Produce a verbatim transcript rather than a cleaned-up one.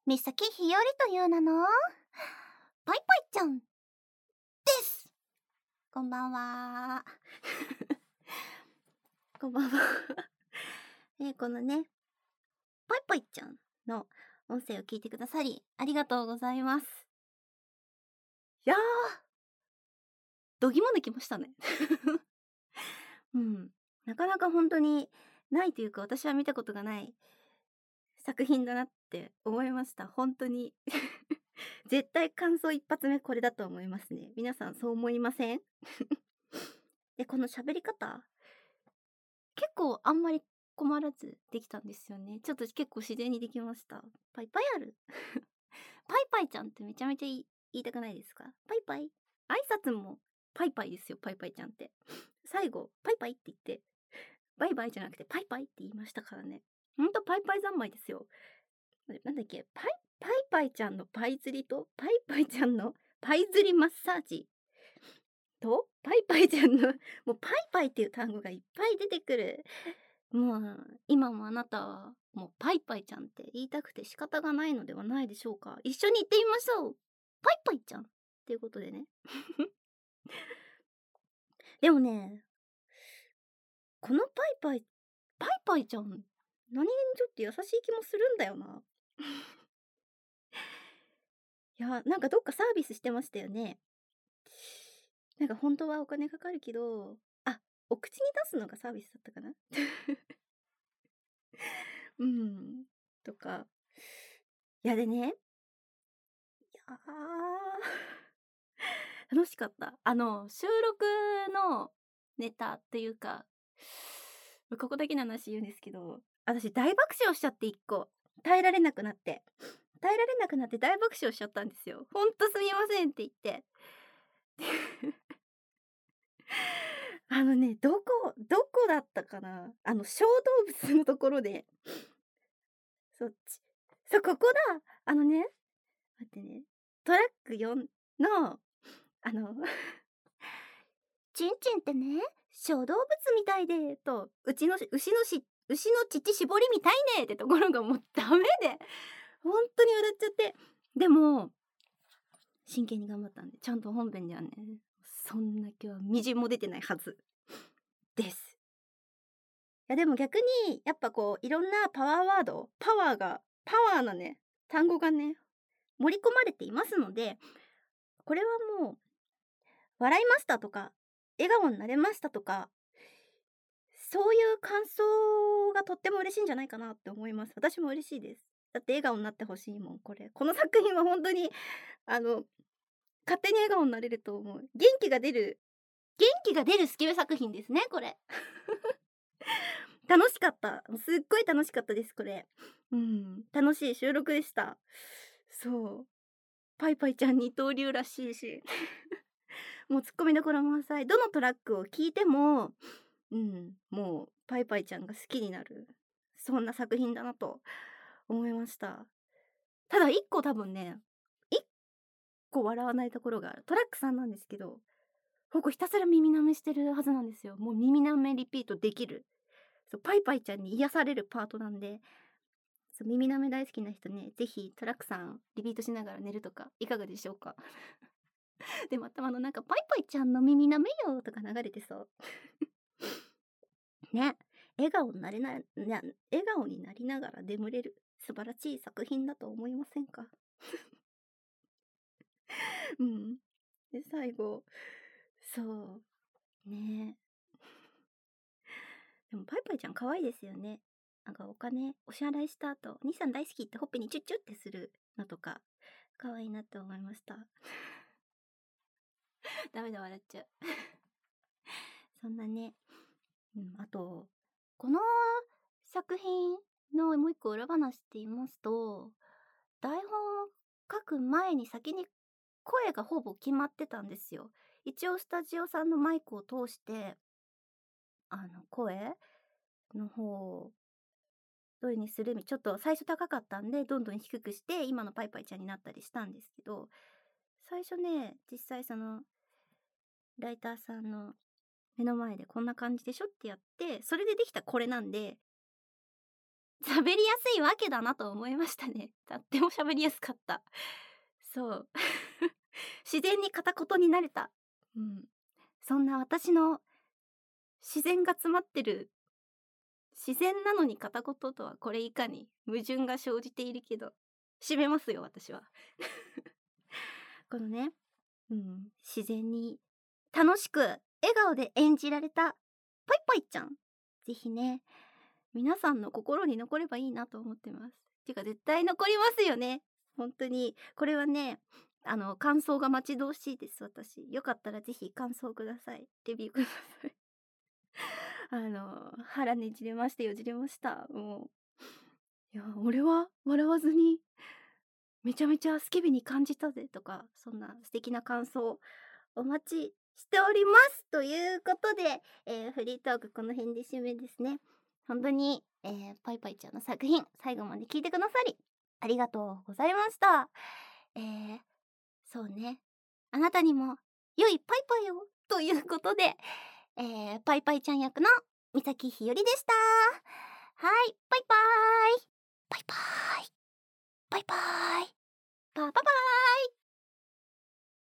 三崎ひよりという名のパイパイちゃんです。こんばんは。こんばんは。えー、このね、パイパイちゃんの音声を聞いてくださりありがとうございます。いやー、どぎも抜きましたね。うん、なかなか本当にないというか、私は見たことがない作品だなって思いました。本当に。絶対感想一発目これだと思いますね。皆さんそう思いません？で、この喋り方、結構あんまり困らずできたんですよね。ちょっと結構自然にできました。パイパイある。パイパイちゃんってめちゃめちゃ言い言いたくないですか？パイパイ。挨拶もパイパイですよ、パイパイちゃんって。最後、パイパイって言って、バイバイじゃなくてパイパイって言いましたからね。ほんとパイパイ三昧ですよ。なんだっけ、パイ、パイパイちゃんのパイ釣りと、パイパイちゃんのパイ釣りマッサージと、パイパイちゃんの、もうパイパイっていう単語がいっぱい出てくる。もう、今もあなたは、もうパイパイちゃんって言いたくて仕方がないのではないでしょうか。一緒に言ってみましょう。パイパイちゃんっていうことでね。でもね、このパイパイ、パイパイちゃん、何気にちょっと優しい気もするんだよな。いや、なんかどっかサービスしてましたよね。なんか本当はお金かかるけど、あ、お口に出すのがサービスだったかな。うん。とか。いやでね、いやー楽しかった。あの、収録のネタっていうか、ここだけの話言うんですけど、私大爆笑しちゃって一個。耐えられなくなって。耐えられなくなって大爆笑しちゃったんですよ。ほんとすみませんって言って。あのね、どこどこだったかな、あの小動物のところで、そっちそう、ここだ。あのね、待ってね、トラックよんの、あのチンチンってね、小動物みたいで、と、うちのし牛のし牛の乳搾りみたいねってところがもうダメで、ほんとに笑っちゃって。でも、真剣に頑張ったんで、ちゃんと本編ではね、そんな気はみじんも出てないはずです。いやでも逆に、やっぱこういろんなパワーワード、パワーがパワーなね、単語がね、盛り込まれていますので、これはもう、笑いましたとか、笑顔になれましたとか、そういう感想がとっても嬉しいんじゃないかなって思います。私も嬉しいです。だって笑顔になってほしいもん、これ。この作品はほんとに、あの、勝手に笑顔になれると思う。元気が出る元気が出るスケベ作品ですね、これ。楽しかった。すっごい楽しかったです、これ。うん、楽しい収録でした。そう。パイパイちゃん二刀流らしいし。もうツッコミどころ満載。どのトラックを聴いても、うん、もうパイパイちゃんが好きになる、そんな作品だなと思いました。ただいっこ多分ね、いっこ笑わないところがある。トラックさんなんですけど、ここひたすら耳舐めしてるはずなんですよ。もう耳舐めリピートできる。そう、パイパイちゃんに癒されるパートなんで、そう、耳舐め大好きな人ね、ぜひトラックさんリピートしながら寝るとかいかがでしょうか。でも頭の中パイパイちゃんの耳舐めよとか流れてそう。ね、笑顔になれなな笑顔になりながら眠れる素晴らしい作品だと思いませんか？うん。で、最後、そう、ね。でもパイパイちゃん可愛いですよね。なんかお金お支払いした後、兄さん大好きってほっぺにチュッチュってするのとか、可愛いなって思いました。ダメだ、笑っちゃう。そんなね、うん、あと、この作品のもう一個裏話って言いますと、台本を書く前に先に声がほぼ決まってたんですよ。一応スタジオさんのマイクを通して、あの、声の方どれにするみちょっと最初高かったんで、どんどん低くして、今のパイパイちゃんになったりしたんですけど、最初ね、実際その、ライターさんの目の前でこんな感じでしょってやって、それでできたこれなんで、 喋りやすいわけだなと思いましたね。とっても喋りやすかった。そう自然に片言になれた。うん、そんな私の自然が詰まってる、自然なのに片言とはこれいかに矛盾が生じているけど、締めますよ私はこのね、うん、自然に楽しく笑顔で演じられたぽいぽいちゃん、ぜひね皆さんの心に残ればいいなと思ってます。てか絶対残りますよね。本当にこれはね、あの感想が待ち遠しいです。私よかったらぜひ感想ください。レビューくださいあの腹ねじれましたよじれました。もういや俺は笑わずにめちゃめちゃスケベに感じたぜとか、そんな素敵な感想お待ちしておりますということで、えー、フリートークこの辺で締めですね。本当に、えー、パイパイちゃんの作品最後まで聞いてくださりありがとうございました。えー、そうね、あなたにも良いパイパイをということで、えー、パイパイちゃん役の三崎ひよりでした。はい、バイバーイ。